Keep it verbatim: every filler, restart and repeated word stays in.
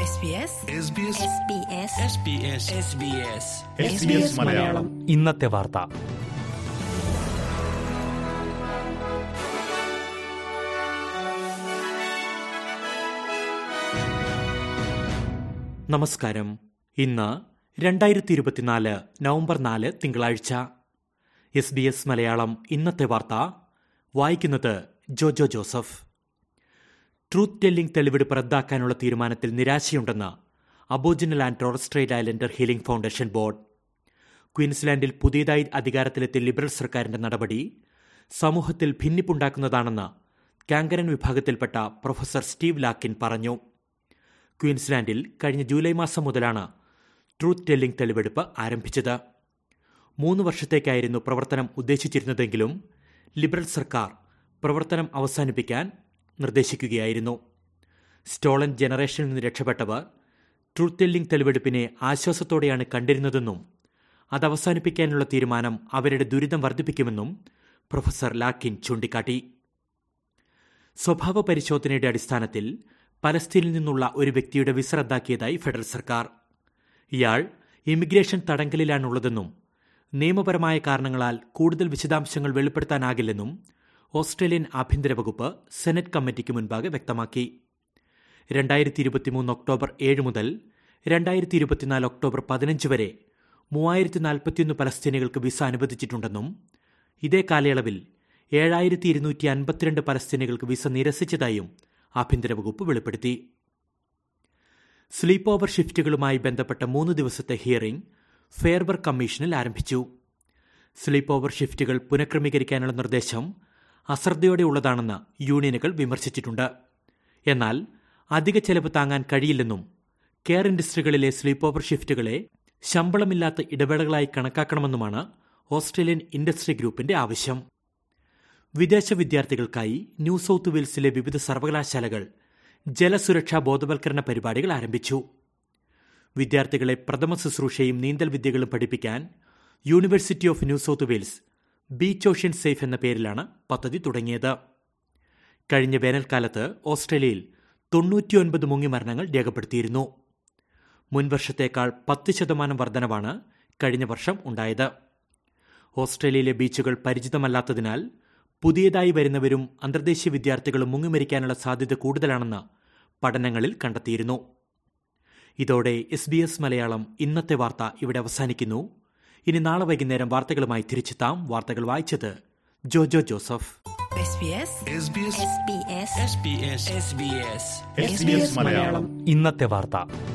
മലയാളം ഇന്നത്തെ വാർത്ത. നമസ്കാരം. ഇന്ന് രണ്ടായിരത്തി ഇരുപത്തിനാല് നവംബർ നാല് തിങ്കളാഴ്ച. എസ് ബി എസ് മലയാളം ഇന്നത്തെ വാർത്ത വായിക്കുന്നത് ജോജോ ജോസഫ്. ട്രൂത്ത് ടെല്ലിംഗ് തെളിവെടുപ്പ് റദ്ദാക്കാനുള്ള തീരുമാനത്തിൽ നിരാശയുണ്ടെന്ന് aboriginal and Torres Strait Islander healing foundation board. ക്വീൻസ്ലാൻഡിൽ പുതിയതായി അധികാരത്തിലെത്തിയ ലിബറൽ സർക്കാരിന്റെ നടപടി സമൂഹത്തിൽ ഭിന്നിപ്പുണ്ടാക്കുന്നതാണെന്ന് കാങ്കരൻ വിഭാഗത്തിൽപ്പെട്ട പ്രൊഫസർ സ്റ്റീവ് ലാക്കിൻ പറഞ്ഞു. ക്വീൻസ്ലാൻഡിൽ കഴിഞ്ഞ ജൂലൈ മാസം മുതലാണ് ട്രൂത്ത് ടെല്ലിംഗ് തെളിവെടുപ്പ് ആരംഭിച്ചത്. മൂന്ന് വർഷത്തേക്കായിരുന്നു പ്രവർത്തനം ഉദ്ദേശിച്ചിരുന്നതെങ്കിലും ലിബറൽ സർക്കാർ പ്രവർത്തനം അവസാനിപ്പിക്കാൻ നിർദ്ദേശിക്കുകയായിരുന്നു. സ്റ്റോളൻ ജനറേഷനിൽ നിന്ന് രക്ഷപ്പെട്ടവർ ട്രൂത്ത് ടെല്ലിംഗ് തെളിവെടുപ്പിനെ ആശ്വാസത്തോടെയാണ് കണ്ടിരുന്നതെന്നും അത് അവസാനിപ്പിക്കാനുള്ള തീരുമാനം അവരുടെ ദുരിതം വർദ്ധിപ്പിക്കുമെന്നും പ്രൊഫസർ ലാക്കിൻ ചൂണ്ടിക്കാട്ടി. സ്വഭാവ പരിശോധനയുടെ അടിസ്ഥാനത്തിൽ പലസ്തീനിൽ നിന്നുള്ള ഒരു വ്യക്തിയുടെ വിസ റദ്ദാക്കിയതായി ഫെഡറൽ സർക്കാർ. ഇയാൾ ഇമിഗ്രേഷൻ തടങ്കലിലാണുള്ളതെന്നും നിയമപരമായ കാരണങ്ങളാൽ കൂടുതൽ വിശദാംശങ്ങൾ വെളിപ്പെടുത്താനാകില്ലെന്നും ഓസ്ട്രേലിയൻ ആഭ്യന്തര വകുപ്പ് സെനറ്റ് കമ്മിറ്റിക്ക് മുൻപാകെ വ്യക്തമാക്കി. രണ്ടായിരത്തി ഇരുപത്തിമൂന്ന് ഒക്ടോബർ ഏഴ് മുതൽ രണ്ടായിരത്തി ഇരുപത്തിനാല് ഒക്ടോബർ പതിനഞ്ച് വരെ മൂവായിരത്തി നാൽപ്പത്തിയൊന്ന് പലസ്തീനികൾക്ക് വിസ അനുവദിച്ചിട്ടുണ്ടെന്നും ഇതേ കാലയളവിൽ ഏഴായിരത്തി ഇരുന്നൂറ്റി അൻപത്തിരണ്ട് പലസ്തീനികൾക്ക് വിസ നിരസിച്ചതായും ആഭ്യന്തര വകുപ്പ് വെളിപ്പെടുത്തി. സ്ലീപ്പ് ഓവർ ഷിഫ്റ്റുകളുമായി ബന്ധപ്പെട്ട മൂന്ന് ദിവസത്തെ ഹിയറിംഗ് ഫെയർ വർക്ക് കമ്മീഷനിൽ ആരംഭിച്ചു. സ്ലീപ്പ് ഓവർ ഷിഫ്റ്റുകൾ പുനഃക്രമീകരിക്കാനുള്ള നിർദ്ദേശം അശ്രദ്ധയോടെയുള്ളതാണെന്ന് യൂണിയനുകൾ വിമർശിച്ചിട്ടുണ്ട്. എന്നാൽ അധിക ചെലവ് താങ്ങാൻ കഴിയില്ലെന്നും കെയർ ഇൻഡസ്ട്രികളിലെ സ്ലീപ്പ് ഓവർ ഷിഫ്റ്റുകളെ ശമ്പളമില്ലാത്ത ഇടവേളകളായി കണക്കാക്കണമെന്നുമാണ് ഓസ്ട്രേലിയൻ ഇൻഡസ്ട്രി ഗ്രൂപ്പിന്റെ ആവശ്യം. വിദേശ വിദ്യാർത്ഥികൾക്കായി ന്യൂ സൌത്ത് വെയിൽസിലെ വിവിധ സർവകലാശാലകൾ ജലസുരക്ഷാ ബോധവൽക്കരണ പരിപാടികൾ ആരംഭിച്ചു. വിദ്യാർത്ഥികളെ പ്രഥമ ശുശ്രൂഷയും നീന്തൽ വിദ്യകളും പഠിപ്പിക്കാൻ university of New South Wales beach ocean safe എന്ന പേരിലാണ് പദ്ധതി തുടങ്ങിയത്. കഴിഞ്ഞ വേനൽക്കാലത്ത് ഓസ്ട്രേലിയയിൽ തൊണ്ണൂറ്റിയൊൻപത് മുങ്ങിമരണങ്ങൾ രേഖപ്പെടുത്തിയിരുന്നു. മുൻവർഷത്തേക്കാൾ പത്ത് ശതമാനം വർധനവാണ് കഴിഞ്ഞ വർഷം ഉണ്ടായത്. ഓസ്ട്രേലിയയിലെ ബീച്ചുകൾ പരിചിതമല്ലാത്തതിനാൽ പുതിയതായി വരുന്നവരും അന്തർദേശീയ വിദ്യാർത്ഥികളും മുങ്ങിമരിക്കാനുള്ള സാധ്യത കൂടുതലാണെന്ന് പഠനങ്ങളിൽ കണ്ടെത്തിയിരുന്നു. ഇതോടെ എസ് ബി എസ് മലയാളം ഇന്നത്തെ വാർത്ത ഇവിടെ അവസാനിക്കുന്നു. ഇനി നാളെ വൈകുന്നേരം വാർത്തകളുമായി തിരിച്ചെത്താം. വാർത്തകൾ വായിച്ചത് ജോജോ ജോസഫ്. ഇന്നത്തെ വാർത്ത.